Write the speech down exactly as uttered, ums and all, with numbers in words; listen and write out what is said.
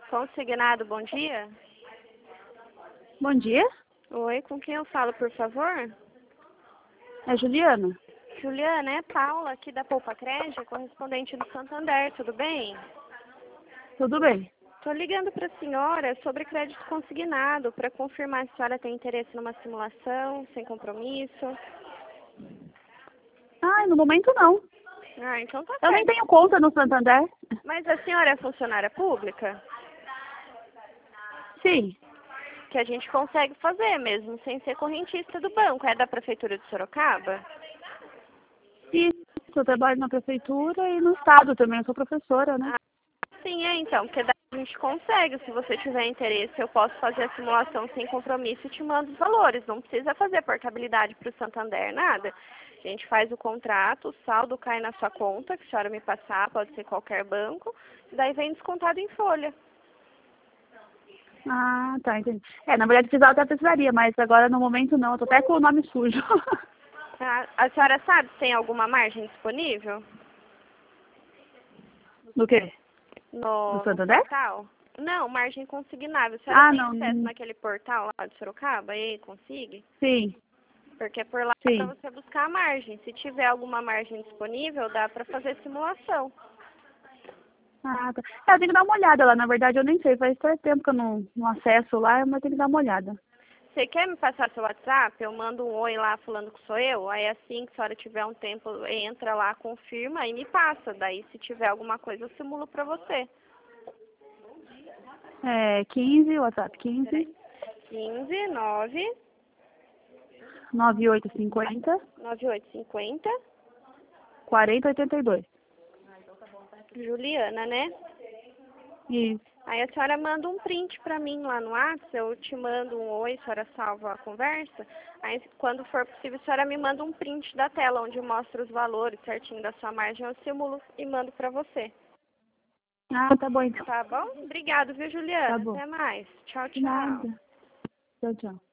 Consignado, bom dia. Bom dia, Oi, com quem eu falo, por favor? é Juliana. Juliana, é Paula, aqui da Poupa Crédito, correspondente do Santander, tudo bem? Tudo bem? Estou ligando para a senhora sobre crédito consignado, para confirmar se a senhora tem interesse numa simulação, sem compromisso. Ah, no momento não. Ah, então tá Eu nem certo. tenho conta no Santander. Mas a senhora é funcionária pública? Sim, Que a gente consegue fazer mesmo, sem ser correntista do banco. É da Prefeitura de Sorocaba? e eu trabalho na prefeitura e no estado também, eu sou professora, né? Ah, sim, é então, porque daí a gente consegue. Se você tiver interesse, eu posso fazer a simulação sem compromisso e te mando os valores. Não precisa fazer portabilidade para o Santander, nada. A gente faz o contrato, o saldo cai na sua conta, que a senhora me passar, pode ser qualquer banco, e daí vem descontado em folha. Ah, tá, entendi. É, na verdade precisava até precisaria, mas agora no momento não, eu tô até com o nome sujo. Tá? A senhora sabe se tem alguma margem disponível Do quê? Do no, no Santander? portal? Não, margem consignável. A senhora Ah, tem não. acesso hum, naquele portal lá de Sorocaba? E consiga? Sim, Porque por lá é para sim. você buscar a margem. Se tiver alguma margem disponível, dá para fazer simulação. Ah, tá. É, eu tenho que dar uma olhada lá, na verdade eu nem sei, faz tanto tempo que eu não, não acesso lá, mas tenho que dar uma olhada. Você quer me passar seu WhatsApp? Eu mando um oi lá falando que sou eu. Aí assim que a senhora tiver um tempo, entra lá, confirma e me passa. Daí se tiver alguma coisa, eu simulo para você. É quinze, WhatsApp quinze, Peraí. quinze, nove, nove oito cinco zero, nove oito cinco zero. quarenta oitenta e dois. Juliana, né? Isso. Aí a senhora manda um print pra mim lá no WhatsApp, eu te mando um oi, a senhora salva a conversa. Aí quando for possível, a senhora me manda um print da tela, onde mostra os valores certinho da sua margem, eu simulo e mando pra você. Ah, tá bom então. Tá bom? Obrigado, viu, Tá Juliana? bom. Até mais. Tchau, De tchau. nada. Tchau, tchau.